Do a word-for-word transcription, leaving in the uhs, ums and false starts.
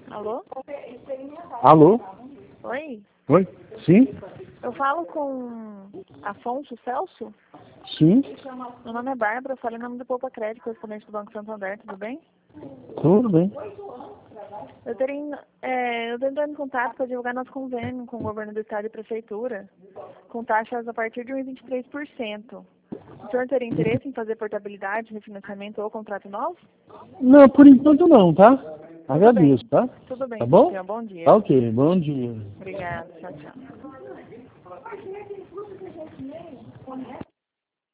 Alô? Alô? Oi? Oi? Sim? Eu falo com Afonso Celso? Sim? Meu nome é Bárbara, eu falo em nome do Poupa Crédito, correspondente do Banco Santander, tudo bem? Tudo bem. Eu teria, é, eu tô entrando em contato para divulgar nosso convênio com o governo do estado e prefeitura, com taxas a partir de um vírgula vinte e três por cento. O senhor teria interesse em fazer portabilidade, refinanciamento ou contrato novo? Não, por enquanto não, tá? Tudo bem. Agradeço, tá? Tudo bem, Tá então bom? tenha um bom Tá dia. ok, bom dia. Obrigada, tchau, tchau.